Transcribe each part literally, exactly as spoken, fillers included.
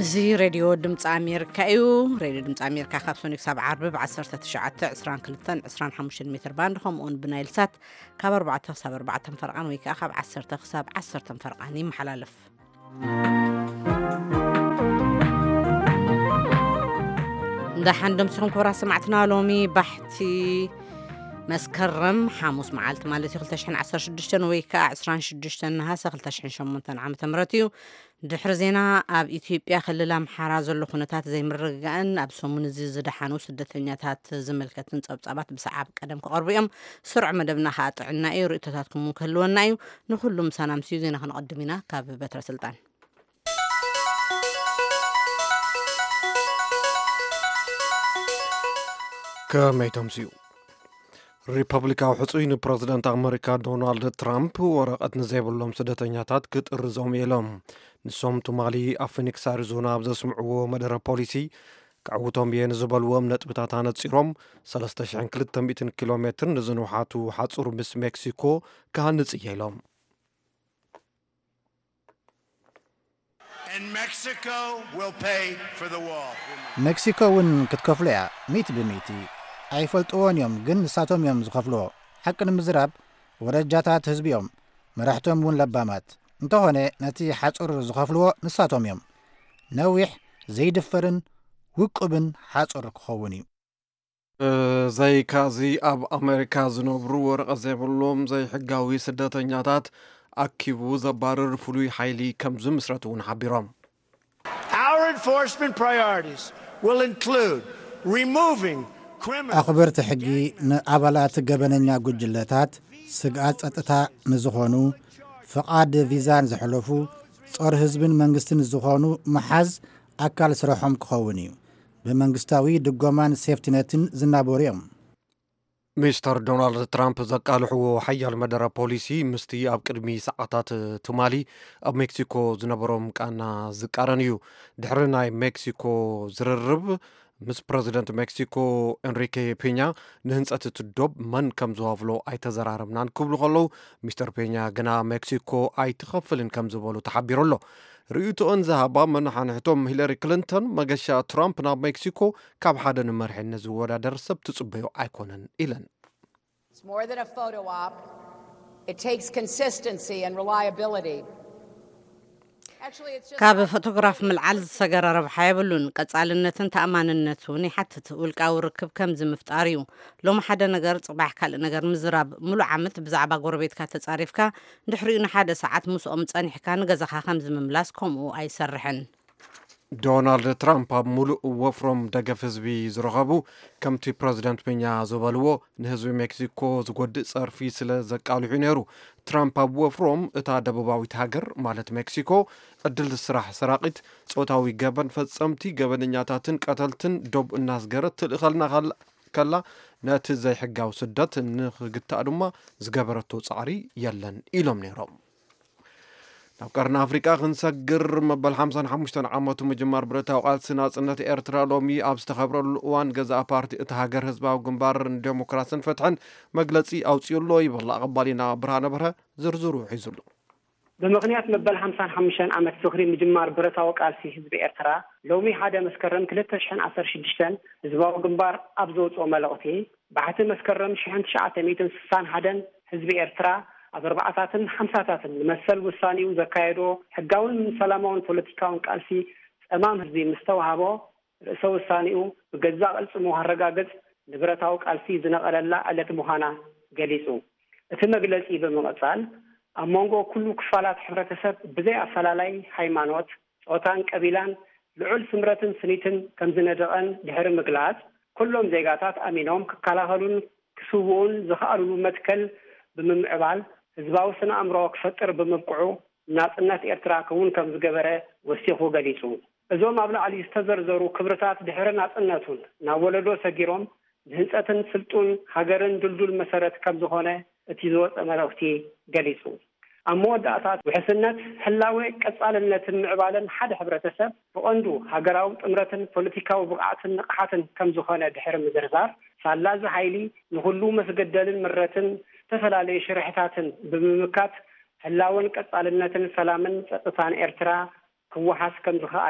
زي راديو دمت أمريكا إيو راديو دمت أمريكا خمسون يكسب عربي بعشرة تشعة عسران كلتن عسران حمش متر باندهم أون بنايل سات كبر بعد تخسب أربعة فرقان ويكا أخب عشرة تخسب عشرة فرقاني محلالف ده حندم سكون كورا سمعتنا لومي بحتي مسكرم حاموس معالت مالتي خلتشحن عسر شدشتن ويكا عسران شدشتن نهاسا خلتشحن شمونتن عام تمرتيو دحر زينا أب إثيوبيا خللا محرز اللو خنتات زي مرقان أب سومون زي زدحانو سدتنياتات زملكتن صبصابات بسعاب قدم كقربيهم سرع مدبنا خاطعنا اي رؤيتاتكم مكلونا ايو نخلو مسانا مسيو زينا خنقدمينا كاب بتر سلطان كميتم سيو ريبابليكاو حصين بريزيدنت أمريكا دونالد ترامب ورقت نزيبلهم سدتنياتات كترزوم يلهم نسوم تمالي أفينيكس أريزونا بزسمعو مدر بوليسي كعوتهم بين زبالوهم نتبتاتان تصيرهم سلسة شعن كلتم بيتن كيلومتر نزنوحاتو حاصور بس مكسيكو كهان نتسيهلهم And Mexico will pay for the wall. مكسيكو ون كتكفلع ميت بميتي أيفلتون يوم جن ساتهم يوم زخفلو حق المزراب ورجاتات هزبيهم مرحتهم ون لبامات انتو هنا نتي حاصر زخفلو نساتهم يوم نويح زي دفرن وقبن حاصر كخوني زي كازي أب أمريكا زنبرو ورق زيبلوم زي حقاوي سدتنياتات أكيبو زبارر فلوي حيلي كم زمسرتون حبيرام. Our enforcement priorities will include removing criminal أخبرت حقي نقابلات قبننيا قجلتات سقات أتتا نزخونو فقاد فيزان زحلوفو صور هزبن منغستن زخونو محاز أكال سرحهم كخونيو بمنغستاوي دقومان سيفتنتن زنابوريهم مستر دونالد ترامب زقالحو حيال مدر بوليسي مستي أب قدمي ساعتات تمالي أب مكسيكو زنبروم كأنا زقارنيو دحرناي مكسيكو زررب مس بريزيدنت مكسيكو انريكي بينيا نهنصت تدوب من كم زوافلو اي تزرارمنان كبلو خلو مستر بينيا غنا مكسيكو اي تخفلن كم زبولو تحبيرولو ريوتو انزهابا من حانحتوم هيلاري كلينتون مغشا ترامب نا مكسيكو كاب حدا نمرح نزوودا درسب تصبيو ايكونن إلن It's more than a photo op. It takes consistency and reliability. كاب فوتوغراف ملعل سجر ربح يبلون كتصالنتن تأماننتوني حتى تقول كاو ركب كم زمفتاريو لو ما حدا نجار صباح كال نجار مزراب ملو عمت بزعبا قربيت كاتتصاريفكا دحرينا حدا ساعات مسؤوم تصانح كان جزخا خمز مملاسكم وأي سرحن دونالد ترامب ملؤ وفرم دقف حزبي زرغبو كمتي بريزيدنت بينيا زبالو نهزب مكسيكو زغد صرفي سلا زقالو حنيرو ترامب وفرم اتا دبوباويت هاجر مالت مكسيكو ادل السراح سراقيت صوتاوي غبن فصمتي غبنኛታትን ቀተልትን ዶብ እናስገረት ትልኸልና ከላ ነቲ ዘይ ሕጋው ስደት ንኽግታ ድማ ዝገበረቶ ጻዕሪ የለን ኢሎም ነይሮም ናብ ቀርና አፍሪካ ክንሰግር መበል خمسة وخمسين ዓመቱ መጀመር ብረታው ቃልሲ ናጽነት ኤርትራ ሎሚ ኣብ ዝተኸብረሉ እዋን ገዛ ፓርቲ እቲ ሃገር ህዝባዊ ግንባር ዲሞክራሲን ፍትሕን መግለጺ ኣውጽዩሎ ይብላ ቀባሊና ብርሃነ በርሀ ዝርዝሩ ሒዙሉ بمغنيات مبل خمسة وخمسين عمت سخري مجمار برتا وقال في حزب إرترا لومي حدا مسكرم ثلاثة شحن عشر شدشتن زباو جنبار أبزوت وملغتي بعد مسكرم شحن تسعة ميتين سان حدا حزب إرترا أربعة ساتن خمسة ساتن مسل وصاني وزكايرو حقاون من سلامون بوليتيكاون قال في أمام حزب مستوى هابو رئيس وصانيو بجزاء السمو هالرجاجز نبرتا وقال في زنقل الله على مهانا جليسو اتمجلس إيه بمقصال أمونغو كل كفالات حركسب بزي أفلالاي هايمانوت أوتان قبيلان لعل سمرتن سنيتن كمزندقن دهر مقلات كلهم زيغاتات أمينهم ككالاهلون كسوبون زخارلون متكل بممعبال زباو سنة أمرو كفتر بمبقعو ناس الناس إرتراكون كمزقبرة وسيخو قليسون ازوم أبلا علي استزر زورو كبرتات دهر ناس الناسون ناولدو سجيروم هنساتن سلطون هاجرن دلدل مسارات كمزخونة اتيزوت أمروختي قليسون أمود أساس وحسنات حلاوي كسالنة معبالا حد حبرتسب وأندو هاجراو أمرتن بوليتيكا وبقعتن نقحاتن كمزخونة دهر مزرزار فاللاز حيلي نخلو مسجدل مرتن تفلالي شرحتاتن بممكات حلاون كسالنة سلامن ستطان إرترا كوحاس كمزخة عليه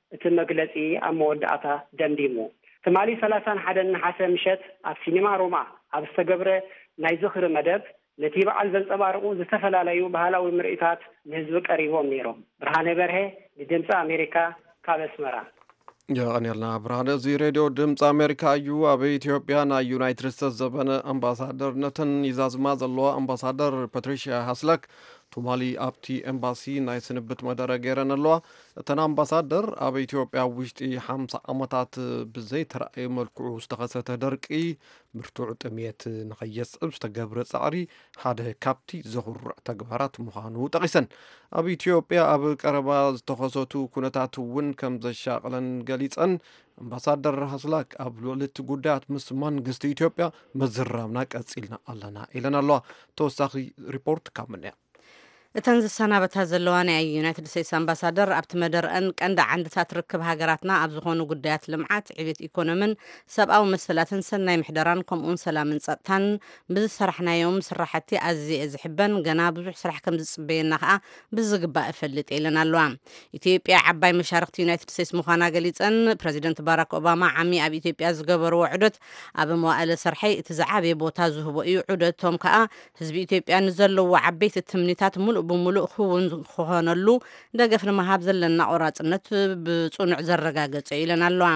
እቲ መግለጺ ኣብ መወዳእታ ደምዲሙ ትማሊ ሰላሳ ሓደ ነሓሰ ምሸት ኣብ ሲኒማ ሮማ ኣብ ዝተገብረ ናይ ዝኽሪ መደብ ነቲ በዓል ዘንጸባርቑ ዝተፈላለዩ ባህላዊ ምርኢታት ንህዝቢ ቀሪቦም ነይሮም። ብርሃነ በርሄ ንድምፂ ኣሜሪካ ካብ ኣስመራ። የቀኒልና ብርሃነ እዚ ሬድዮ ድምፂ ኣሜሪካ እዩ። ኣብ ኢትዮጵያ ናይ ዩናይትድ ስቴትስ ዘበነ ኣምባሳደርነትን ይዛዝማ ዘለዋ ኣምባሳደር ፓትሪሺያ ሃስላክ ቱማሊ ኣብቲ ኤምባሲ ናይ ስንብት መደረ ገይረን ኣለዋ። እተን ኣምባሳደር ኣብ ኢትዮጵያ ውሽጢ ሓምሳ ዓመታት ብዘይ ተረኣየ መልክዑ ዝተኸሰተ ደርቂ ብርቱዕ ጥሜት ንኸየስዕብ ዝተገብረ ፃዕሪ ሓደ ካብቲ ዘኽርዕ ተግባራት ምዃኑ ጠቒሰን። ኣብ ኢትዮጵያ ኣብ ቀረባ ዝተኸሰቱ ኩነታት እውን ከም ዘሻቕለን ገሊፀን ኣምባሳደር ሃስላክ ኣብ ልዕሊ ጉዳያት ምስ መንግስቲ ኢትዮጵያ መዝራብና ቀፂልና ኣለና ኢለን ኣለዋ። ተወሳኺ ሪፖርት ካብ ምንያ እተን ዝሰናበታ ዘለዋ ናይ ዩናይትድ ስቴትስ ኣምባሳደር ኣብቲ መደርአን ቀንዲ ዓንድታት ርክብ ሃገራትና ኣብ ዝኾኑ ጉዳያት ልምዓት፣ ዕብየት ኢኮኖምን ሰብኣዊ መስፈላትን ሰናይ ምሕደራን ከምኡውን ሰላምን ጸጥታን ብዝሰራሕናዮም ስራሕቲ ኣዝየ ዝሕበን ገና ብዙሕ ስራሕ ከም ዝጽበየና ከዓ ብዝግባእ እፈልጥ ኢለን ኣለዋ። ኢትዮጵያ ዓባይ መሻርክቲ ዩናይትድ ስቴትስ ምዃና ገሊፀን ፕረዚደንት ባራክ ኦባማ ዓሚ ኣብ ኢትዮጵያ ዝገበርዎ ዑደት ኣብ መዋእለ ሰርሐይ እቲ ዝዓበየ ቦታ ዝህቦ እዩ። ዑደቶም ከዓ ህዝቢ ኢትዮጵያ ንዘለዎ ዓበይቲ ትምኒታት ሙሉእ ብምሉእ ክውን ክኾነሉ ደገፍ ንምሃብ ዘለና ቆራጽነት ብጽኑዕ ዘረጋገጸ ኢለን ኣለዋ።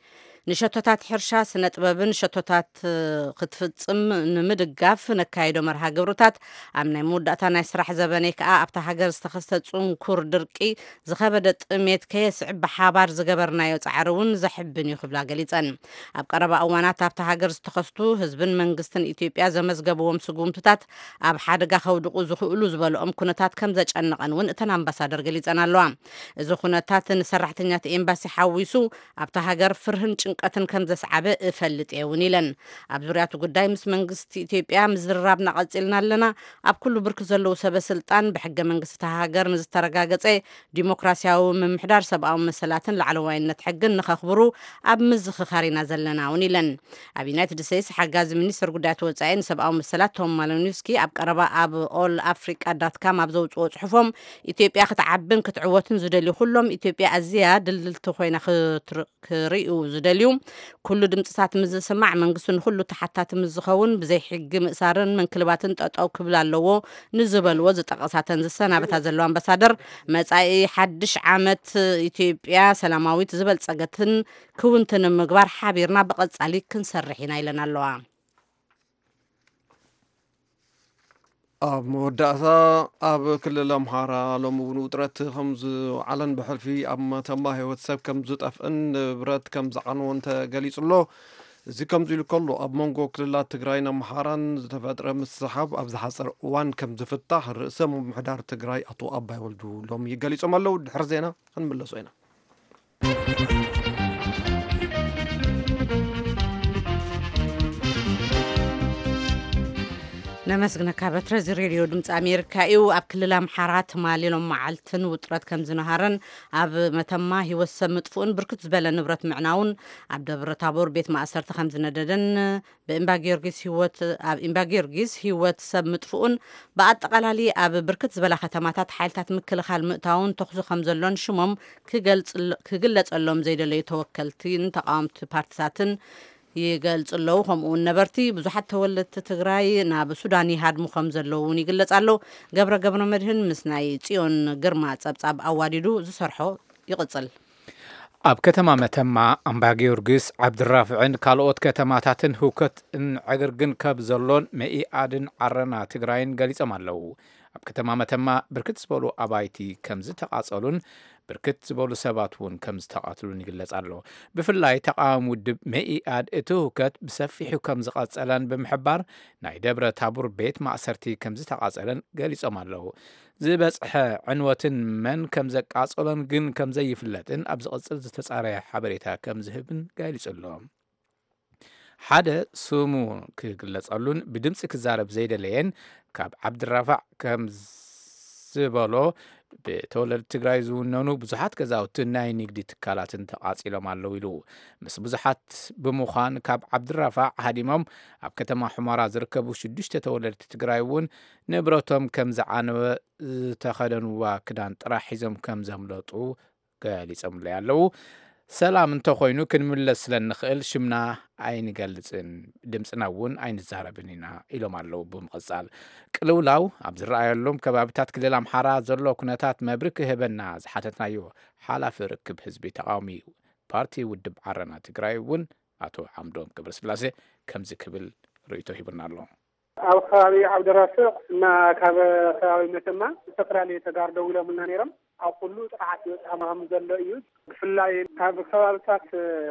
ንሸቶታት ሕርሻ ስነ ጥበብን ሸቶታት ክትፍጽም ንምድጋፍ ነካይዶ መርሃ ግብርታት ኣብ ናይ መወዳእታ ናይ ስራሕ ዘበነይ ከዓ ኣብታ ሃገር ዝተኸስተ ጽንኩር ድርቂ ዝኸበደ ጥሜት ከየስዕብ ብሓባር ዝገበርናዮ ጻዕሪ እውን ዘሕብን እዩ ክብላ ገሊፀን። ኣብ ቀረባ እዋናት ኣብታ ሃገር ዝተኸስቱ ህዝብን መንግስትን ኢትዮጵያ ዘመዝገበዎም ስጉምትታት ኣብ ሓደጋ ከውድቁ ዝኽእሉ ዝበልኦም ኩነታት ከም ዘጨነቐን እውን እተን ኣምባሳደር ገሊፀን ኣለዋ። እዚ ኩነታት ንሰራሕተኛት ኤምባሲ ሓዊሱ ኣብታ ሃገር ፍርህን ጭንቀትን ከም ዘስዓበ እፈልጥ እውን ኢለን። ኣብ ዙርያቱ ጉዳይ ምስ መንግስቲ ኢትዮጵያ ምዝራብና ቀፂልና ኣለና። ኣብ ኩሉ ብርክ ዘለዉ ሰበስልጣን ብሕገ መንግስቲ ሃገር ንዝተረጋገፀ ዲሞክራሲያዊ ምምሕዳር ሰብኣዊ መሰላትን ላዕለዋይነት ሕግን ንኸኽብሩ ኣብ ምዝኽኻር ኢና ዘለና እውን ኢለን። ኣብ ዩናይትድ ስቴትስ ሓጋዚ ሚኒስትር ጉዳያት ወፃኢን ሰብኣዊ መሰላት ቶም ማሊኖውስኪ ኣብ ቀረባ ኣብ ኦል ኣፍሪካ ዳትካም ኣብ ዘውፅኦ ጽሑፎም ኢትዮጵያ ክትዓብን ክትዕወትን ዝደልዩ ኩሎም ኢትዮጵያ ኣዝያ ድልድልቲ ኮይና ክርእዩ ዝደልዩ ኩሉ ድምፅታት ምዝስማዕ መንግስቱ ንኩሉ ተሓታቲ ምዝኸውን ብዘይ ሕጊ ምእሳርን መንክልባትን ጠጠው ክብል ኣለዎ ንዝበልዎ ዝጠቐሳተን ዝሰናበታ ዘለዋ ኣምባሳደር መጻኢ ሓድሽ ዓመት ኢትዮጵያ ሰላማዊት ዝበልጸገትን ክውንትን ምግባር ሓቢርና ብቐጻሊ ክንሰርሕ ኢና ኢለን ኣለዋ። ኣብ መወዳእታ ኣብ ክልል ኣምሓራ ሎሚ እውን ውጥረት ከም ዝዓለን ብሕልፊ ኣብ መተማ ህይወት ሰብ ከም ዝጠፍእን ንብረት ከም ዝዓንወን ተገሊጹ ኣሎ። እዚ ከምዚ ኢሉ ከሎ ኣብ መንጎ ክልላት ትግራይን ኣምሓራን ዝተፈጥረ ምስሓብ ኣብ ዝሓፀረ እዋን ከም ዝፍታሕ ርእሰ ምምሕዳር ትግራይ ኣቶ ኣባይ ወልዱ ሎሚ ገሊፆም ኣለዉ። ድሕሪ ዜና ክንምለሱ ኢና። ነመስግነካ በትረዚ ሬድዮ ድምፂ ኣሜሪካ እዩ። ኣብ ክልል ኣምሓራ ትማሊ ሎም መዓልትን ውጥረት ከም ዝነሃረን ኣብ መተማ ህይወት ሰብ ምጥፍኡን ብርክት ዝበለ ንብረት ምዕናውን ኣብ ደብረ ታቦር ቤት ማእሰርቲ ከም ዝነደደን ብእምባ ጊዮርጊስ ህይወት ኣብ እምባ ጊዮርጊስ ህይወት ሰብ ምጥፍኡን ብኣጠቃላሊ ኣብ ብርክት ዝበለ ከተማታት ሓይልታት ምክልኻል ምእታውን ተኽሱ ከም ዘሎን ሽሞም ክግለጸሎም ዘይደለዩ ተወከልትን ተቃወምቲ ፓርቲታትን ይገልጽ ኣለዉ። ከምኡውን ነበርቲ ብዙሓት ተወለድቲ ትግራይ ናብ ሱዳን ይሃድሙ ከም ዘለዉ እውን ይግለጽ ኣሎ። ገብረ ገብረ መድህን ምስ ናይ ጽዮን ግርማ ጸብጻብ ኣዋዲዱ ዝሰርሖ ይቕጽል። ኣብ ከተማ መተማ ኣምባ ጊዮርጊስ ዓብድራፍዕን ካልኦት ከተማታትን ህውከትን ዕግርግን ካብ ዘሎን መኢኣድን ዓረና ትግራይን ገሊጾም ኣለዉ። ኣብ ከተማ መተማ ብርክት ዝበሉ ኣባይቲ ከም ዝተቃጸሉን ብርክት ዝበሉ ሰባት እውን ከም ዝተቃተሉን ይግለጽ ኣሎ። ብፍላይ ተቃዋሚ ውድብ መኢኣድ እቲ ህውከት ብሰፊሑ ከም ዝቐጸለን ብምሕባር ናይ ደብረ ታቦር ቤት ማእሰርቲ ከም ዝተቃጸለን ገሊጾም ኣለዉ። ዝበጽሐ ዕንወትን መን ከም ዘቃጸሎን ግን ከም ዘይፍለጥን ኣብ ዝቕጽል ዝተጻረየ ሓበሬታ ከም ዝህብን ገሊጹ ኣሎ። ሓደ ስሙ ክግለጸሉን ብድምፂ ክዛረብ ዘይደለየን ካብ ዓብድራፋዕ ከም ዝበሎ ብተወለድቲ ትግራይ ዝውነኑ ብዙሓት ገዛውቲ ናይ ንግዲ ትካላትን ተቃጺሎም ኣለዉ ኢሉ ምስ ብዙሓት ብምዃን ካብ ዓብድራፋዕ ሃዲሞም ኣብ ከተማ ሕማራ ዝርከቡ ሽዱሽተ ተወለድቲ ትግራይ እውን ንብረቶም ከም ዝዓነወ ዝተኸደንዋ ክዳን ጥራሕ ሒዞም ከም ዘምለጡ ገሊጾም ያለው ሰላም እንተ ኮይኑ ክንምለስ ስለንኽእል ሽምና ኣይንገልጽን ድምፅና እውን ኣይንዛረብን ኢና ኢሎም ኣለው ብምቕጻል ቅልውላው ኣብ ዝረኣየሎም ከባቢታት ክልል ኣምሓራ ዘሎ ኩነታት መብሪ ክህበና ዝሓተትናዮ ሓላፊ ርክብ ህዝቢ ተቃዋሚ ፓርቲ ውድብ ዓረና ትግራይ እውን አቶ ዓምዶም ገብረስላሴ ከምዚ ክብል ርእይቶ ሂብና ኣሎ ኣብ ከባቢ ዓብደራስዕ እና ካብ ከባቢ መተማ ዝተፈላለዩ ተጋሩ ደው ኢሎምና ነይሮም ኣብ ኩሉ ጥቃዓት ይወፅኦም ዘሎ እዩ ብፍላይ ካብ ከባቢታት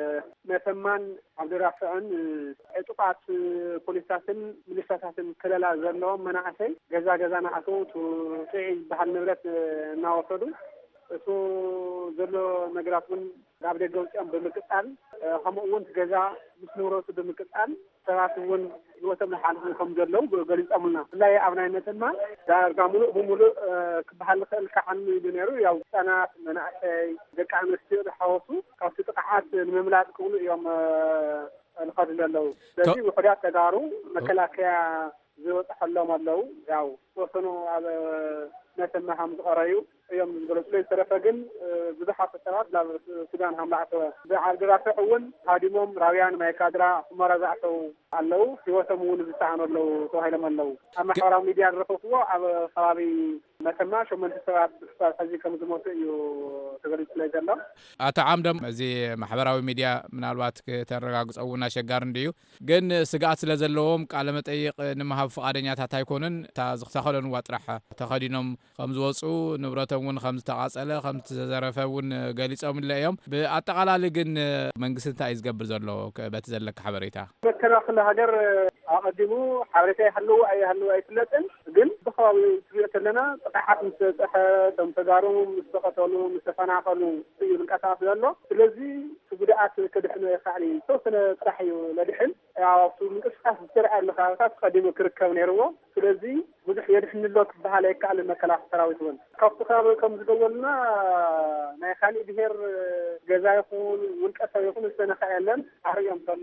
መተማን ዓብደራስዕን ዕጡቃት ፖሊሳትን ሚሊሻታትን ከለላ ዘለዎም መናእሰይ ገዛ ገዛ ናኣተው ጥዒ ዝበሃል ንብረት እናወሰዱ እሱ ዘሎ ነገራት እውን ካብ ደገ ወፂኦም ብምቅጣል ከምኡ እውን ገዛ ምስ ንብረቱ ብምቅጣል ሰባት እውን ህይወቶም ዝሓልፉ ከም ዘለው ገሊፆምልና ብፍላይ ኣብ ናይ መተማ ዳርጋ ሙሉእ ብሙሉእ ክበሃል ዝኽእል ከዓኒ ኢሉ ነይሩ ያው ህፃናት መናእሰይ ደቂ ኣንስትዮ ዝሓወሱ ካብቲ ጥቕዓት ንምምላጥ ክብሉ እዮም ዝኸዱ ዘለው ስለዚ ውሕዳት ተጋሩ መከላከያ ዝወፅሐሎም ኣለው ያው ተወሰኑ ኣብ መተማ ከም ዝቐረዩ እዮም ዝገለጹ ዝተረፈ ግን ብዙሓት ሰባት ናብ ሱዳን ከም ዝኣተወ ብዓብደራስዕ እውን ሃዲሞም ራብያን ማይካድራ ሁመራ ዝኣተው ኣለው ህይወቶም እውን ዝሰዓኑ ኣለው ተባሂሎም ኣለው ኣብ ማሕበራዊ ሚድያ ዝረኸብዎ ኣብ ከባቢ መተማ ሸመንተ ሰባት ክሳብ ሕዚ ከም ዝሞቱ እዩ ተገሊጹ ዘሎ ኣቶ ዓምዶም እዚ ማሕበራዊ ሚድያ ምናልባት ከተረጋግፀውና ኣሸጋሪ እንድዩ ግን ስጋኣት ስለ ዘለዎም ቃለ መጠይቅ ንምሃብ ፈቃደኛታት ኣይኮኑን እታ ዝኽተኸለንዋ ጥራሕ ተኸዲኖም ከም ዝወፁ ንብረቶም እውን ከም ዝተቃፀለ ከም ዝተዘረፈ እውን ገሊፆም እዮም ብኣጠቃላሊ ግን መንግስቲ እንታይ እዩ ዝገብር ዘሎ በቲ ዘለካ ሓበሬታ መከላኸሊ ሃገር ኣቀዲሙ ሓበሬታ ይሃለዉ ኣይሃለዉ ኣይፍለጥን ግን ብኸባቢ ትሪኦ ዘለና ጥቃዓት ምስ በፅሐ እቶም ተጋሩ ምስ ተቐተሉ ምስ ተፈናቐሉ እዩ ዝንቀሳቐስ ዘሎ ስለዚ ጉድኣት ከድሕን ይኽእል ተወሰነ ጥራሕ እዩ ለድሕን ኣብቲ ምንቅስቃስ ዝስርዐ ኣሎ ከባቢታት ቀዲሙ ክርከብ ነይርዎ ስለዚ ብዙሕ የድሕንሎ ክበሃል ኣይከኣልን መከላኸሊ ሰራዊት እውን ካብቲ ከባቢ ከም ዝደወልና ናይ ካሊእ ብሄር ገዛ ይኹን ውልቀ ሰብ ይኹን ዝተነኽአ የለን ኣርዮም ከም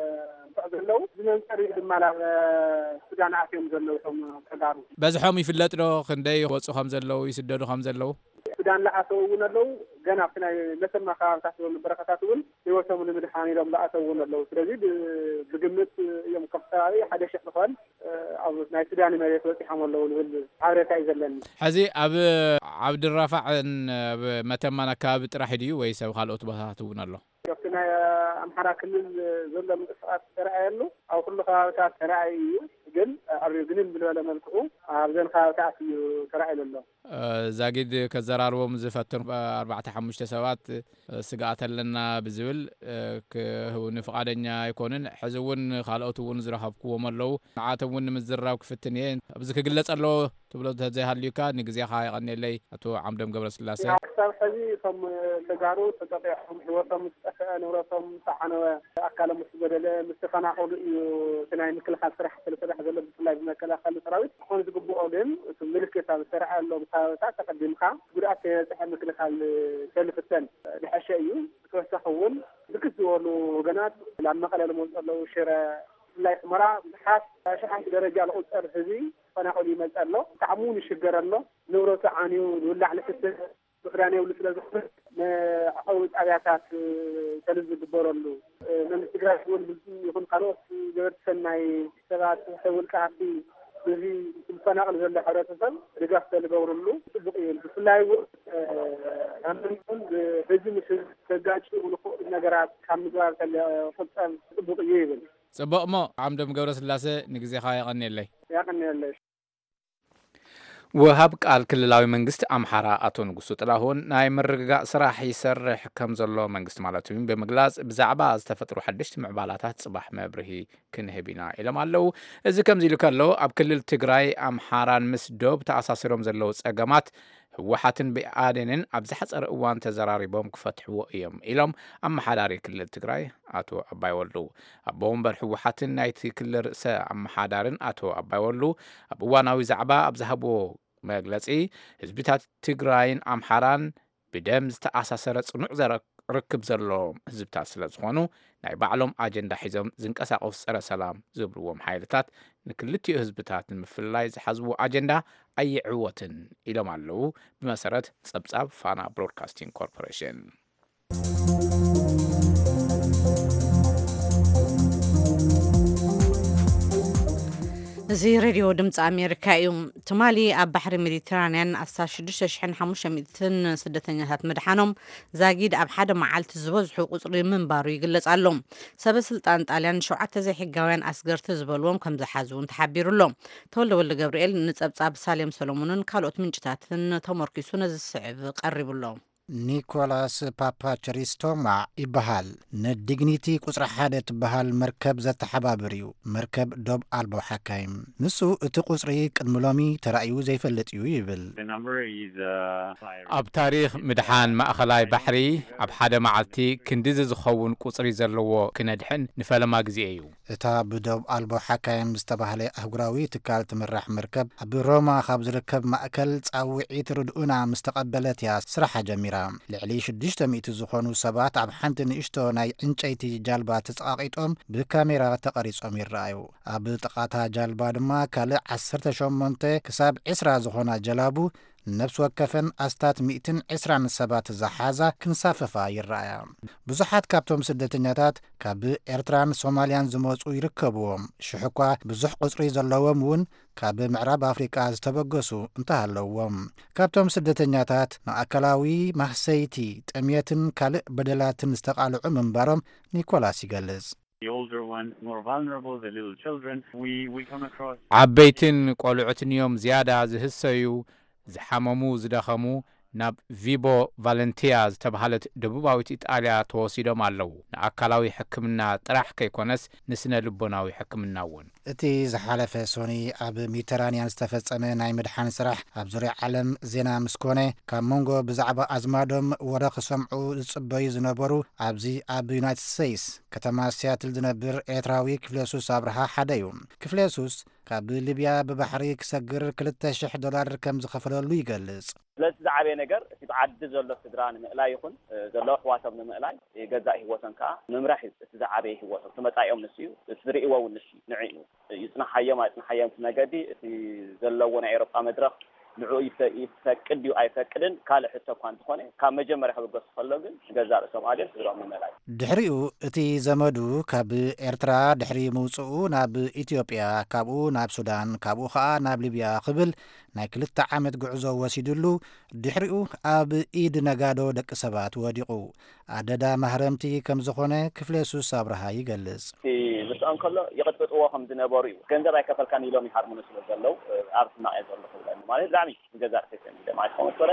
ዘለው ዝመንፀሪ ድማ ናብ ሱዳን ኣትዮም ዘለው እቶም ተጋሩ በዝሖም ይፍለጥ ዶ ክንደይ ወፁ ከም ዘለው ይስደዱ ከም ዘለው ሱዳን ለኣተው እውን ኣለው ገና ኣብቲ ናይ መተማ ከባቢታት ዘሎ በረኻታት እውን ህይወቶም ንምድሓን ኢሎም ዝኣተው እውን ኣለው ስለዚ ብግምት እዮም ካብ ከባቢ ሓደ ሽሕ ዝኽእል ኣብ ናይ ሱዳን መሬት በፂሖም ኣለው ዝብል ሓበሬታ እዩ ዘለኒ ሕዚ ኣብ ዓብድራፋዕን መተማን ኣከባቢ ጥራሕ ድዩ ወይስ ኣብ ካልኦት ቦታታት እውን ኣሎ ኣብቲ ናይ ኣምሓራ ክልል ዘሎ ምንቅስቃስ ተረኣየሉ ኣብ ኩሉ ከባቢታት ተረኣዩ እዩ ግን ኣብ ግንን ብዝበለ መልክዑ ኣብዘን ከባቢታት እዩ ተረኣዩ ዘሎ ዛጊድ ከዘራርቦም ዝፈትኑ ኣርባዕተ ሓሙሽተ ሰባት ስጋኣት ኣለና ብዝብል ክህቡኒ ፈቃደኛ ኣይኮኑን ሕዚ እውን ካልኦት እውን ዝረኸብክዎም ኣለው ንዓቶም እውን ንምዝራብ ክፍትን እየ ኣብዚ ክግለጽ ኣሎ ትብሎ ተዘይሃልዩካ ንግዜኻ ይቐኒለይ ኣቶ ዓምዶም ገብረስላሴ ክሳብ ሕዚ እቶም ተጋሩ ተጠቂዖም ህይወቶም ዝጠፍአ ንብረቶም ዝተዓነወ ኣካሎም ምስ ገደለ ምስ ተፈናቐሉ እዩ እቲ ናይ ምክልኻል ስራሕ ዝስራሕ ዘሎ ብፍላይ ብመከላኸሊ ሰራዊት ክኾን ዝግብኦ ግን እቲ ምልክት ኣብ ዝተረኣየሎም ከባቢታት ተቀዲምካ ጉድኣት ከየብፅሕ ምክልኻል ከልፍተን ዝሓሸ እዩ ብተወሳኺ እውን ብርክት ዝበሉ ወገናት ናብ መቐለ ዝመፁ ኣለው ሽረ ብፍላይ ሁመራ ብዙሓት ሸሓት ደረጃ ዝቁፀር ህዝቢ ተፈናቒሉ ይመፅእ ኣሎ ጣዕሙ ይሽገር ኣሎ ንብረቱ ዓንዩ ዝብላዕ ልፍትህ ምክዳን የብሉ ስለ ዝኽእል ንዓቐዊ ጣብያታት ተልዝ ዝግበረሉ መንግስቲ ትግራይ እውን ይኹን ካልኦት ገበርቲ ሰናይ ሰባት ውልቀ ሃፍቲ እዚ ዝፈናቐል ዘሎ ሕብረተሰብ ድጋፍ ዝገብርሉ ፅቡቅ እዩ ብፍላይ ኣንተን ብህዝቢ ምስ ተጋጭኡ ዝኽእሉ ነገራት ካብ ምግባር ተቆፀብ ፅቡቅ እዩ ይብል ፅቡቅ እሞ ዓምዶም ገብረስላሴ ንግዜኻ ይቐኒየለይ ይቐኒየለይ ወሃብ ቃል ክልላዊ መንግስቲ ኣምሓራ ኣቶ ንጉሱ ጥላሁን ናይ ምርግጋእ ስራሕ ይሰርሕ ከም ዘሎ መንግስቲ ማለት እዩ ብምግላጽ ብዛዕባ ዝተፈጥሩ ሓደሽቲ ምዕባላታት ጽባሕ መብርሂ ክንህብ ኢና ኢሎም ኣለው እዚ ከምዚ ኢሉ ከሎ ኣብ ክልል ትግራይ ኣምሓራን ምስ ዶብ ተኣሳሲሮም ዘለው ጸገማት ህወሓትን ብአዴንን ኣብ ዝሓፀረ እዋን ተዘራሪቦም ክፈትሕዎ እዮም ኢሎም ኣመሓዳሪ ክልል ትግራይ ኣቶ ኣባይ ወልዱ ኣብ ወንበር ህወሓትን ናይቲ ክልል ርእሰ ኣመሓዳርን ኣቶ ኣባይ ወልዱ ኣብ እዋናዊ ዛዕባ ኣብ ዝሃብዎ መግለጺ ህዝብታት ትግራይን ኣምሓራን ብደም ዝተኣሳሰረ ጽኑዕ ርክብ ዘሎም ህዝብታት ስለ ዝኾኑ ናይ ባዕሎም ኣጀንዳ ሒዞም ዝንቀሳቐሱ ፀረ ሰላም ዝብልዎም ሓይልታት ንክልቲኡ ህዝብታት ንምፍልላይ ዝሓዝዎ ኣጀንዳ ኣይዕወትን ኢሎም ኣለዉ ብመሰረት ጸብጻብ ፋና ብሮድካስቲንግ ኮርፖሬሽን። እዚ ሬድዮ ድምፂ ኣሜሪካ እዩ። ትማሊ ኣብ ባሕሪ ሜዲተራንያን ዓሰርተ ሽዱሽተ ሽሕን ሓሙሽተ ሚእትን ስደተኛታት ምድሓኖም ዛጊድ ኣብ ሓደ መዓልቲ ዝበዝሑ ቁፅሪ ምንባሩ ይግለጽ ኣሎ። ሰበስልጣን ጣልያን ሸውዓተ ዘይሕጋውያን ኣስገርቲ ዝበልዎም ከም ዝሓዙን ተሓቢሩሎም። ተወልደ ወልደ ገብርኤል ንጸብጻብ ሳሌም ሰሎሞንን ካልኦት ምንጭታትን ተመርኪሱ ነዚ ስዕብ ቀሪቡሎም። ኒኮላስ ፓፓቸሪስቶማ ይበሃል ንዲግኒቲ ቁፅሪ ሓደ ትበሃል መርከብ ዘተሓባብር እዩ። መርከብ ዶብ ኣልቦ ሓካይም ንሱ እቲ ቁፅሪ ቅድሚ ሎሚ ተራእዩ ዘይፈልጥ እዩ ይብል። ኣብ ታሪክ ምድሓን ማእኸላይ ባሕሪ ኣብ ሓደ መዓልቲ ክንዲዚ ዝኸውን ቁፅሪ ዘለዎ ክነድሕን ንፈለማ ግዜ እዩ። እታ ብዶብ ኣልቦ ሓካይም ዝተባህለ ኣህጉራዊ ትካል ትምራሕ መርከብ ኣብ ሮማ ካብ ዝርከብ ማእከል ጻውዒት ርድኡና ምስ ተቐበለት እያ ስራሓ ጀሚራ። ልዕሊ ሽዱሽተ ሚእቲ ዝኾኑ ሰባት ኣብ ሓንቲ ንእሽቶ ናይ ዕንጨይቲ ጃልባ ተጸቓቒጦም ብካሜራ ተቐሪጾም ይረኣዩ። ኣብ ጥቓታ ጃልባ ድማ ካልእ ዓሰርተ ሸሞንተ ክሳብ ዒስራ ዝኾና ጀላቡ ነብሲ ወከፈን ኣስታት ሚእትን ዒስራን ሰባት ዝሓዛ ክንሳፈፋ ይረኣያ። ብዙሓት ካብቶም ስደተኛታት ካብ ኤርትራን ሶማልያን ዝመፁ ይርከብዎም። ሽሕኳ ብዙሕ ቁፅሪ ዘለዎም እውን ካብ ምዕራብ ኣፍሪቃ ዝተበገሱ እንተሃለዎም። ካብቶም ስደተኛታት ንኣካላዊ ማህሰይቲ ጥምየትን ካልእ በደላትን ዝተቃልዑ ምንባሮም ኒኮላስ ይገልጽ። ዓበይትን ቆልዑትን እዮም ዝያዳ ዝህሰዩ ዝሓመሙ ዝደኸሙ ናብ ቪቦ ቫለንቲያ ዝተባሃለት ደቡባዊት ኢጣልያ ተወሲዶም ኣለዉ። ንኣካላዊ ሕክምና ጥራሕ ከይኮነስ ንስነ ልቦናዊ ሕክምና እውን። እቲ ዝሓለፈ ሶኒ ኣብ ሜዲተራንያን ዝተፈጸመ ናይ ምድሓን ስራሕ ኣብ ዙርያ ዓለም ዜና ምስኮነ ካብ መንጎ ብዛዕባ ኣዝማዶም ወረ ክሰምዑ ዝጽበዩ ዝነበሩ ኣብዚ ኣብ ዩናይትድ ስቴትስ ከተማ ሲያትል ዝነብር ኤርትራዊ ክፍሌሱስ ኣብርሃ ሓደ እዩ። ክፍሌሱስ ካብ ሊብያ ብባሕሪ ክሰግር ክልተ ሽሕ ዶላር ከም ዝኸፈለሉ ይገልጽ። ስለዚ ዝዓበየ ነገር እቲ ብዓዲ ዘሎ ስድራ ንምእላይ ይኹን ዘሎ ኣሕዋቶም ንምእላይ ገዛእ ህይወቶም ከዓ ምምራሕ እቲ ዝዓበየ ህይወቶም ትመጻኦም ንስ እዩ እቲ ዝርእይዎ እውን ንስ እዩ ንዕኡ ይጽናሓዮም ኣይጽናሓዮም መገዲ እቲ ዘለዎ ናይ ኤውሮጳ መድረኽ ንዑ ይፈቅድ እዩ ኣይፈቅድን ካልእ ሕቶ እኳ እንተኾነ ካብ መጀመርያ ክብገሱ ከሎ ግን ገዛእ ርእሶም ኣድዮም ስድሮም ንምእላይ ድሕሪኡ እቲ ዘመዱ ካብ ኤርትራ ድሕሪ ምውፅኡ ናብ ኢትዮጵያ ካብኡ ናብ ሱዳን ካብኡ ከዓ ናብ ሊብያ ክብል ናይ ክልተ ዓመት ጉዕዞ ወሲድሉ ድሕሪኡ ኣብ ኢድ ነጋዶ ደቂ ሰባት ወዲቑ ኣደዳ ማህረምቲ ከም ዝኾነ ክፍሌሱስ ኣብርሃ ይገልጽ። ምስኦም ከሎ ይቕጥቅጥዎ ከም ዝነበሩ እዩ። ገንዘብ ኣይከፈልካን ኢሎም ይሃርሙኑ ስለ ዘለው ኣብ ስማዕ ዘሎ ክብለኒ ማለት ብጣዕሚ ገዛእ ርእሰም ኢለ ማለት ከመሰለ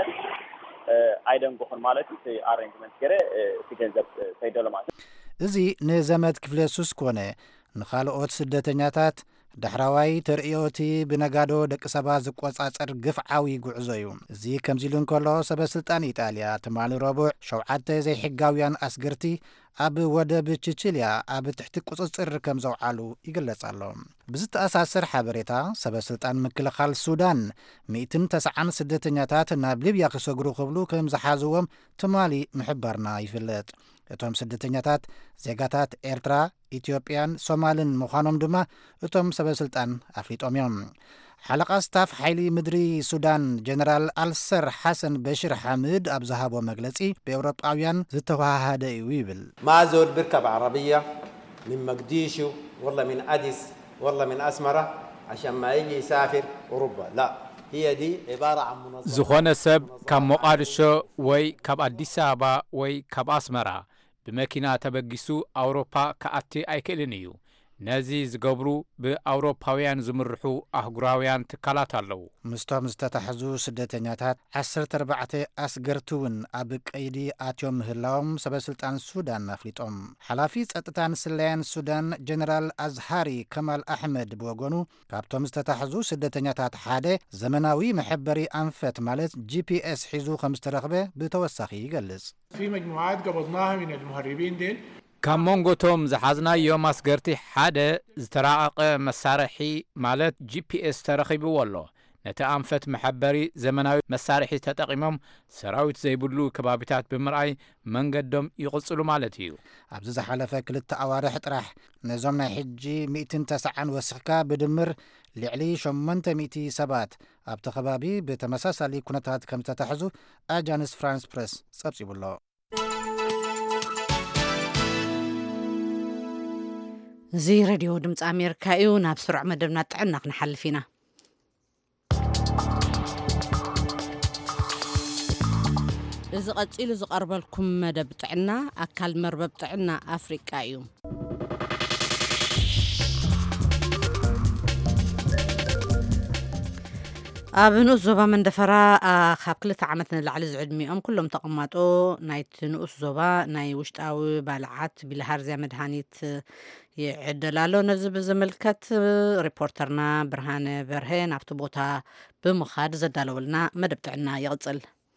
ኣይደንግኹን ማለት እቲ ኣሬንጅመንት ገይረ እቲ ገንዘብ ከይደሎ ማለት እዚ ንዘመድ ክፍሌሱስ ኮነ ንኻልኦት ስደተኛታት ዳሕራዋይ ተርእዮቲ ብነጋዶ ደቂ ሰባት ዝቆጻጸር ግፍዓዊ ጉዕዞ እዩ። እዚ ከምዚ ኢሉ እንከሎ ሰበስልጣን ኢጣልያ ትማሊ ረቡዕ ሸውዓተ ዘይሕጋውያን ኣስገርቲ ኣብ ወደብ ቺቺልያ ኣብ ትሕቲ ቁፅፅር ከም ዘውዓሉ ይግለጽ ኣሎ። ብዝተኣሳሰር ሓበሬታ ሰበስልጣን ምክልኻል ሱዳን ሚእትን ተስዓን ስደተኛታት ናብ ሊብያ ክሰግሩ ክብሉ ከም ዝሓዝዎም ትማሊ ምሕባርና ይፍለጥ። እቶም ስደተኛታት ዜጋታት ኤርትራ፣ ኢትዮጵያን ሶማልን ምዃኖም ድማ እቶም ሰበስልጣን ኣፍሊጦም እዮም። ሓለቓ ስታፍ ሓይሊ ምድሪ ሱዳን ጀነራል ኣልሰር ሓሰን በሽር ሓምድ ኣብ ዝሃቦ መግለጺ ብኤውሮጳውያን ዝተዋሃደ እዩ ይብል። ማዞል ብርከብ ዓረብያ ምን መቅዲሹ ወላ ምን ኣዲስ ወላ ምን ኣስመራ عشان ما يجي يسافر أوروبا لا هي دي عبارة عن منظمة ዝኾነ ሰብ ካብ ሞቃዲሾ ወይ ካብ ኣዲስ አበባ ወይ ካብ ኣስመራ ብመኪና ተበጊሱ ኣውሮፓ ከኣቲ ኣይክእልን እዩ። ነዚ ዝገብሩ ብኣውሮፓውያን ዝምርሑ ኣህጉራውያን ትካላት ኣለዉ። ምስቶም ዝተታሕዙ ስደተኛታት ዓሰርተ ኣርባዕተ ኣስገርቱውን ኣብ ቀይዲ ኣትዮም ምህላዎም ሰበስልጣን ሱዳን ኣፍሊጦም። ሓላፊ ጸጥታን ስለያን ሱዳን ጀነራል ኣዝሃሪ ከማል ኣሕመድ ብወገኑ ካብቶም ዝተታሕዙ ስደተኛታት ሓደ ዘመናዊ መሐበሪ ኣንፈት ማለት ጂፒኤስ ሒዙ ከም ዝተረኽበ ብተወሳኺ ይገልጽ። في مجموعات قبضناها من المهربين ديل ካብ መንጎቶም ዝሓዝናዮም ኣስገርቲ ሓደ ዝተራቐቐ መሳርሒ ማለት ጂፒኤስ ተረኺብዎ ኣሎ። ነቲ ኣንፈት መሐበሪ ዘመናዊ መሳርሒ ተጠቂሞም ሰራዊት ዘይብሉ ከባቢታት ብምርኣይ መንገዶም ይቕጽሉ ማለት እዩ። ኣብዚ ዝሓለፈ ክልተ ኣዋርሕ ጥራሕ ነዞም ናይ ሕጂ ሚእትን ተስዓን ወሲኽካ ብድምር ልዕሊ ሸሞንተ ሚእቲ ሰባት ኣብቲ ከባቢ ብተመሳሳሊ ኩነታት ከም ዝተታሕዙ ኣጃንስ ፍራንስ ፕረስ ጸብጺቡሎ። እዚ ሬድዮ ድምፂ ኣሜሪካ እዩ። ናብ ስሩዕ መደብና ጥዕና ክንሓልፍ ኢና። እዚ ቀፂሉ ዝቐርበልኩም መደብ ጥዕና ኣካል መርበብ ጥዕና ኣፍሪቃ እዩ። ኣብ ንኡስ ዞባ መንደፈራ ካብ ክልተ ዓመት ንላዕሊ ዝዕድሚኦም ኩሎም ተቐማጦ ናይቲ ንኡስ ዞባ ናይ ውሽጣዊ ባልዓት ቢልሃርዝያ መድሃኒት ይዕደል ኣሎ። ነዚ ብዝምልከት ሪፖርተርና ብርሃነ በርሄ ናብቲ ቦታ ብምኻድ ዘዳለወልና መደብ ጥዕና ይቕጽል።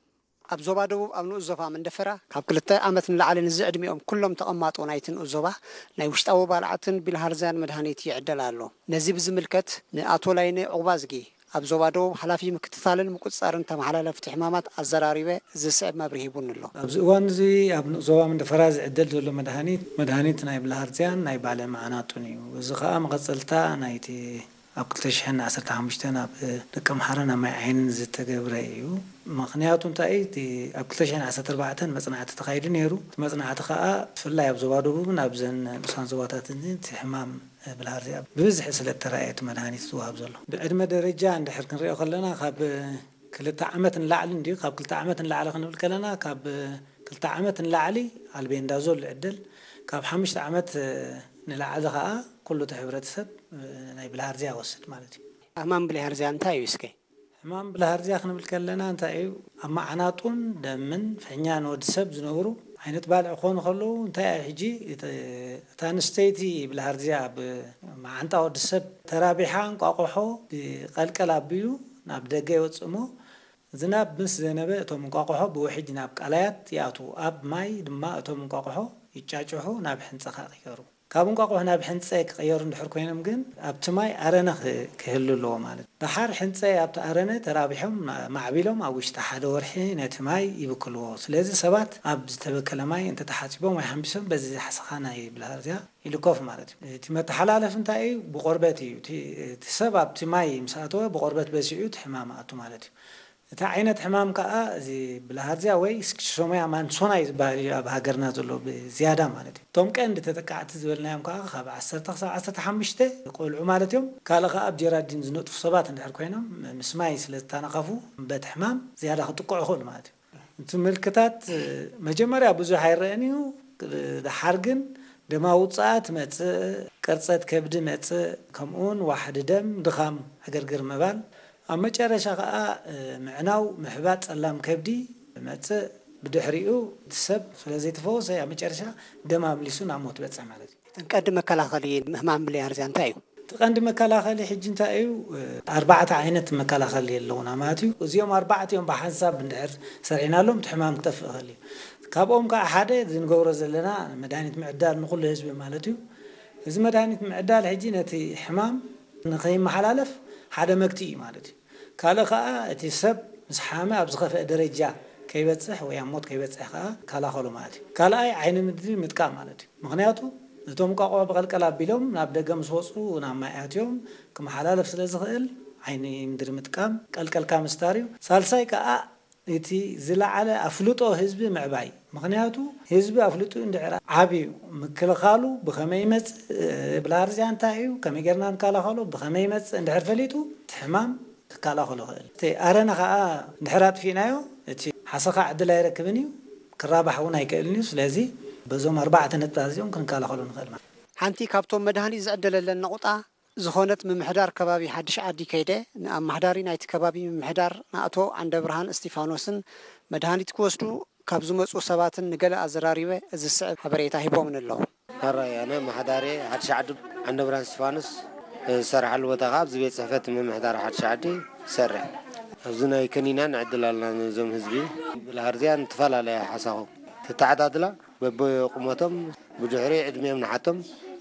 ኣብ ዞባ ደቡብ ኣብ ንኡስ ዞባ መንደፈራ ካብ ክልተ ዓመት ንላዕሊ ንዝዕድሚኦም ኩሎም ተቐማጦ ናይቲ ንኡስ ዞባ ናይ ውሽጣዊ ባልዓትን ቢልሃርዝያን መድሃኒት ይዕደል ኣሎ። ነዚ ብዝምልከት ንኣቶ ላይነ ዕቑባዝጊ ኣብ ዞባ ደቡብ ሓላፊ ምክትታልን ምቁፅጻርን ተመሓላለፍቲ ሕማማት ኣዘራሪበ ዝስዕብ መብርሂ ይቡን ኣሎ። ኣብዚ እዋን እዚ ኣብ ዞባ መንደፈራ ዝዕደል ዘሎ መድሃኒት መድሃኒት ናይ ቢልሃርዝያን ናይ ባለ ማዕናጡን እዩ። እዚ ከዓ መቐፀልታ ናይቲ ኣብ ክልተ ሽሕን ዓሰርተ ሓሙሽተን ኣብ ደቂ ኣምሓራ ናብ ማይ ዓይንን ዝተገብረ እዩ። ምክንያቱ እንታይ እቲ ኣብ ክልተ ሽሕን ዓሰርተ ኣርባዕተን መፅናዕቲ ተኻይዱ ነይሩ። እቲ መፅናዕቲ ከዓ ብፍላይ ኣብ ዞባ ደቡብን ኣብ ዘን ንኡሳን ዞባታትን እቲ ሕማም ቢልሃርዝያ ብብዝሒ ስለ ተራእየት መድሃኒት ዝወሃብ ዘሎ ብዕድመ ደረጃ እንድሕር ክንሪኦ ከለና ካብ ክልተ ዓመት ንላዕሊ እንዲሁ ካብ ክልተ ዓመት ንላዕሊ ክንብል ከለና ካብ ክልተ ዓመት ንላዕሊ ኣልቤንዳዞል ዝዕደል ካብ ሓሙሽተ ዓመት ንላዕሊ ከዓ ኩሉ እቲ ሕብረተሰብ ናይ ቢልሃርዝያ ወስድ ማለት እዩ። ሕማም ቢልሃርዝያ እንታይ እዩ? እስኪ ሕማም ቢልሃርዝያ ክንብል ከለና እንታይ እዩ? ኣብ ማዕናጡን ደምን ፍሕኛን ወዲ ሰብ ዝነብሩ ዓይነት ባልዕ ክኾኑ ከለዉ እንታይ እዩ ሕጂ እታ ኣንስተይቲ ቢልሃርዝያ ብማዓንጣ ወዲ ሰብ ተራቢሓ እንቋቑሖ ብቐልቀል ኣቢሉ ናብ ደገ ይወፅእ እሞ ዝናብ ምስ ዘነበ እቶም እንቋቑሖ ብውሕጅ ናብ ቃላያት ይኣትዉ። ኣብ ማይ ድማ እቶም እንቋቑሖ ይጫጭሑ ናብ ሕንፀ ክቕየሩ። ካብ እንቋቑሖ ናብ ሕንፀ ክቕየሩ እንድሕር ኮይኖም ግን ኣብቲ ማይ ኣረነ ክህሉ ኣለዎ ማለት ድሓር ሕንፀ ኣብቲ ኣረነ ተራቢሖም ማዕቢሎም ኣብ ውሽጢ ሓደ ወርሒ ነቲ ማይ ይብክልዎ። ስለዚ ሰባት ኣብ ዝተበከለ ማይ እንተተሓፂቦም ወይ ሓንቢሶም በዚ ሓሰኻ ናይ ቢልሃርዝያ ይልኮፍ ማለት እዩ። እቲ መተሓላለፍ እንታይ እዩ? ብቆርበት እዩ። እቲ ሰብ ኣብቲ ማይ ምስ ኣተወ ብቆርበት በሲዑ እቲ ሕማም ኣቱ ማለት እዩ። እቲ ዓይነት ሕማም ከዓ እዚ ቢልሃርዝያ ወይ ስኪዞፍሬኒያ ማንሶናይ ዝበሃል እዩ ኣብ ሃገርና ዘሎ ብዝያዳ ማለት እዩ። እቶም ቀንዲ ተጠቃዕቲ ዝበልናዮም ከዓ ካብ ዓሰርተ ክሳብ ዓሰርተ ሓሙሽተ ቆልዑ ማለት እዮም። ካልእ ከዓ ኣብ ጀራዲን ዝነጥፉ ሰባት እንድሕር ኮይኖም ምስ ማይ ስለ ዝተነኸፉ በቲ ሕማም ዝያዳ ክጥቅዑ ይኽእሉ ማለት እዩ። እቲ ምልክታት መጀመርያ ብዙሕ ኣይረአን እዩ። ድሓር ግን ደማ ውፅኣት መፅእ፣ ቅርፀት ከብዲ መፅእ፣ ከምኡውን ዋሕዲ ደም፣ ድኻም ሕግርግር ምባል፣ ኣብ መጨረሻ ከዓ ምዕናው ምሕባጥ ጸላም ከብዲ መፅእ፣ ብድሕሪኡ እቲ ሰብ ስለዘይተፈወሰ ኣብ መጨረሻ ደም ኣምሊሱ ናብ ሞት በፅሕ ማለት እዩ። ቀንዲ መከላኸሊ ሕማም ቢልሃርዝያ እንታይ እዩ? እቲ ቀንዲ መከላኸሊ ሕጂ እንታይ እዩ? ኣርባዕተ ዓይነት መከላኸሊ ኣለውና ማለት እዩ። እዚኦም ኣርባዕቲኦም ብሓንሳብ እንድሕር ሰሪዕናሎም እቲ ሕማም ክጠፍእ ይኽእል እዩ። ካብኦም ከዓ ሓደ ዝንገብሮ ዘለና መድሃኒት ምዕዳል ንኩሉ ህዝቢ ማለት እዩ። እዚ መድሃኒት ምዕዳል ሕጂ ነቲ ሕማም ንኸይመሓላለፍ ሓደ መግቲ እዩ ማለት እዩ። ካልእ ከዓ እቲ ሰብ ምስ ሓመ ኣብ ዝኸፍአ ደረጃ ከይበፅሕ ወይ ኣብ ሞት ከይበፅሕ ከዓ ከላኸሉ ማለት እዩ። ካልኣይ ዓይኒ ምድሪ ምጥቃም ማለት እዩ። ምክንያቱ እቶም እንቋቑሖ ብቐልቀል ኣቢሎም ናብ ደገ ምስ ወፁ ናብ ማይ ኣትዮም ክመሓላለፍ ስለ ዝኽእል ዓይኒ ምድሪ ምጥቃም ቀልቀልካ ምስታር እዩ። ሳልሳይ ከዓ እቲ ዝለዓለ ኣፍልጦ ህዝቢ ምዕባይ። ምክንያቱ ህዝቢ ኣፍልጡ እንድሕር ዓብዩ ምክልኻሉ ብኸመይ ይመፅእ ቢልሃርዝያ እንታይ እዩ ከመይ ጌርና ንከላኸሎ ብኸመይ ይመፅእ እንድሕር ፈሊጡ እቲ ሕማም ክከላኸሎ ይኽእል። እቲ ኣረነ ከዓ እንድሕር ኣጥፊእናዮ እቲ ሓሰኻ ዕድል ኣይረክብን እዩ፣ ክራባሕ እውን ኣይክእልን እዩ። ስለዚ በዞም ኣርባዕተ ነጥብታት እዚኦም ክንከላኸሉ ንኽእል ማለት ሓንቲ ካብቶም መድሃኒት ዝዕደለለን ነቑጣ ዝኾነት ምምሕዳር ከባቢ ሓድሽ ዓዲ ከይደ ንኣማሕዳሪ ናይቲ ከባቢ ምምሕዳር ንኣቶ ዓንደ ብርሃን እስጢፋኖስን መድሃኒት ክወስዱ ካብ ዝመፁ ሰባትን ንገለ ኣዘራሪበ እዚ ዝስዕብ ሓበሬታ ሂቦምን ኣለዉ። هراي أنا محداري حد شعد عند بران سفانس سرح الوتغاب زي بيت صحفة من محدار حد شعدي سرح أبزنا يكنينا نعدل لنا نظام حزبي بالهرزيان تفعل عليها حساهم تتعدد لا بقومتهم بجحري عدمي من حتم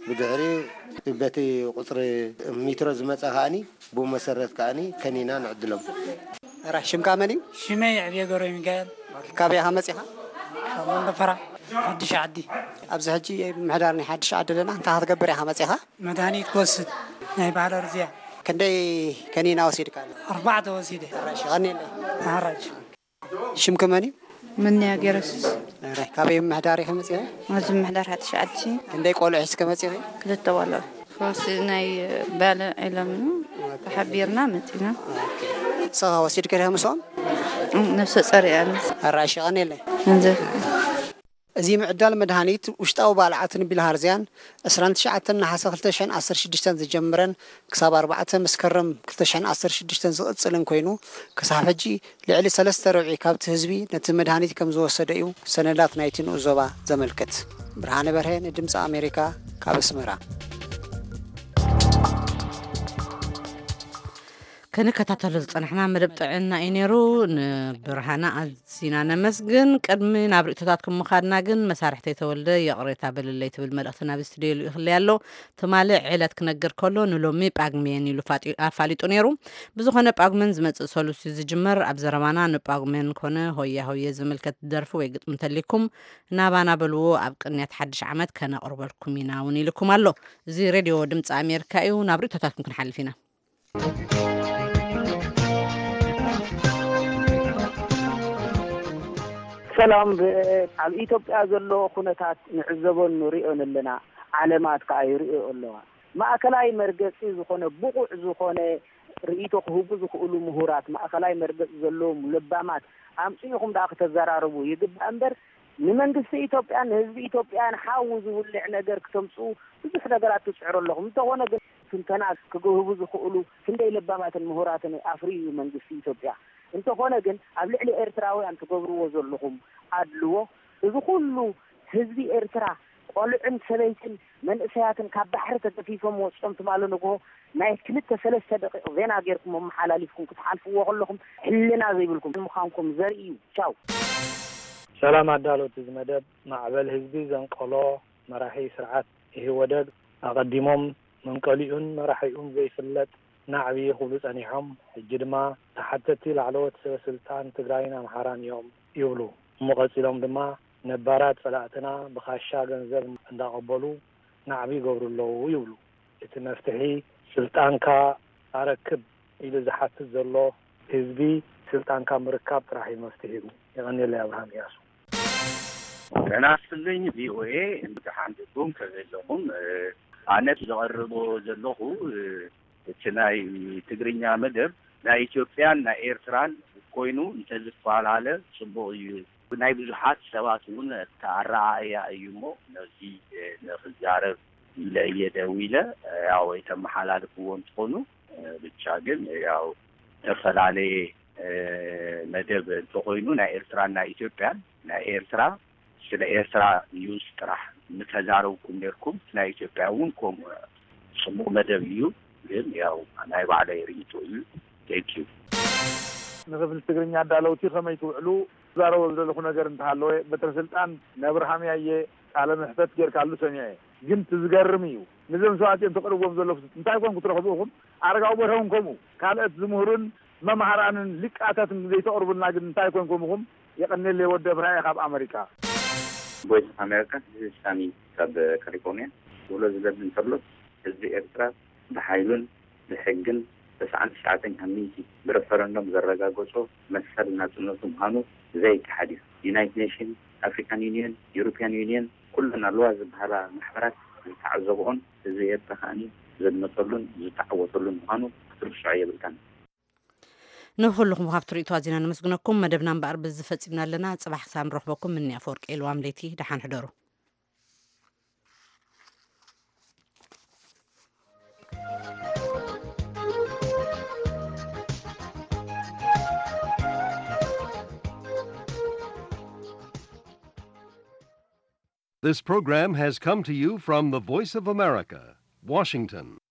بدعري بتي قطر متر زمصا كاني بو مسرت كاني كنينا نعدلهم راح شم كامني شمي عبي غوري ميغال كابيها مصيحه كمن فرا حدش عدي ابز حجي محدارني حدش عدلنا انت هتقبريها مصيحه مدانيت كوسد ناي بحر رزيا كندي كنينا وسيد كان أربعة وسيد راش غني لي هرج شم كماني من يا جرس راح كابي محداري خمسيه لازم محدار هاد شعدتي كندي قولو حس كمسيه كلتا والله فوس ناي بال علمنا تحبيرنا متنا صها وسيد كده مسوم نفس صار يعني راش غني لي انزل أزي معدل مدهانيت وشتاو بالعاتن بالهارزيان أسران تشعتن نحاسة كلتشان عصر شدشتن زجمرن كساب أربعة مسكرم كلتشان عصر شدشتن زقصلن كوينو كسافجي لعلي سلسة ربعي كابت هزبي نت مدهانيت كم زو صدقيو سندات نايتين وزوبا زملكت برهان برهن دمس أمريكا كابسمرا كنا كتاتل صنحنا مدبطعنا اينيرو برهانا ازينا نمسجن قدمي نابريتاتكم مخادنا جن مسارحتي تولد يقريتا باللي تبل ملختنا باستديو يخلي يالو تمالع عيلت كنجر كله نلومي باغمين يلو افاليطو نيرو بزخونه باغمن زمص سولوس زجمر ابزرمانا نباغمن كونه هويا هويا زملكت درفو ويغطم تليكم نابانا بلو ابقنيت حدش عمد كنا قربلكم يناوني لكم الله زي راديو دمص امريكا ايو نابريتاتكم كنحلفينا سلام على إثيوبيا زلوا خناتات نعزبون نريئون لنا علامات كايريئو الله ما أكلاي مرجسي زخونة بقوع زخونة رئيتو خهوب زخولو مهورات ما أكلاي مرجس زلوا ملبامات أمسيهم داخل تزراربو يجب أمبر نمنجس إثيوبيا نهزب إثيوبيا نحاوز ولع نجر كتمسو بس نجرات تسعر لهم توانا كنتنا كجوهب زخولو كندي لبامات المهورات أفري منجس إثيوبيا انت هنا جن قبل علي إرتراوي أن تقبروا وزلهم عدلوا إذا كله هزبي إرترا قالوا عند سبيتين من إسياتن كبحر تدفيفهم وصمت مالنقو ما يكلت ثلاثة دقائق زين أجيركم هم حلاليفكم كتحالفوا وأقول لكم حلنا زي بلكم مخامكم زريو شاو سلام عدالو تزمدب مع بالهزبي زنقلو مراحي سرعات هو ودد أقدمهم من قليون مراحيهم زي فلت نعبي خلص أنيهم الجدما تحدثي لعلوة سلطان تجرينا محران يوم يولو مقصدهم دما نبارات فلاتنا بخاشا جنزل عند قبلو نعبي قبر الله يولو يتنفتحي سلطان كا أركب إلى زحات الزلو حزبي سلطان كا مركب راح يمستهيو يغني لي أبراهيم ياسو أنا أصلي في أو إيه امتحان دكتور كذلهم أنا تجربوا زلوه تناي تجرينا مدر نا إثيوبيان نا إيرتران كوينو نتزفال على صبوا ناي بزحات سواسون تعرعيا أيومو نزي نخزارف إلى يدويلة أو يتم حلال قوون تقولوا بتشاغل أو تفعل عليه مدر تقولوا نا إيرتران نا إثيوبيان نا إيرترا سلا إيرترا نيوز تراح نتزارو كنيركم نا إثيوبياون كم صبوا مدر يو ያው አናይ ባላይ ሪቱ ቴንክ ዩ ንግብል ትግርኛ ዳለውቲ ከመይ ትውዕሉ ዛረው ዘለኹ ነገር እንታለው በተስልጣን ነብርሃም ያየ ቃለ መህፈት ገርካሉ ሰሚያ ግን ትዝገርም እዩ ንዘም ሰዓትን ተቀርቦም ዘለኹ እንታይ ኮን ክትረኽቡኹም አርጋው በረውን ኮሙ ካልአት ዝምሁርን መማህራንን ሊቃታትን ዘይተቀርቡና ግን እንታይ ኮን ኮሙኹም የቀነለ ወደ ብራይ ካብ አሜሪካ ቦይስ አሜሪካ ሳሚ ካብ ካሊፎርኒያ ወሎ ዝለብን ተብሎ እዚ ኤርትራ بحيلون بحجن بس عن ساعتين هميتي برفرندم زرقاقوسو مسر ناتنوتم هانو زي كحديث يونايتد نيشن أفريكان يونيون يوروبيان يونيون كلنا الواجب على محبرات يتعزبون زي التخاني زي نطلون زي تعوطلون هانو ترش عيب الكان نهولكم هافتري توازينا نمسكنكم مدبنا بقرب الزفتنا لنا صباح سام نروح بكم من يافورك إلوام ليتي دحان حضروا This program has come to you from the Voice of America, Washington.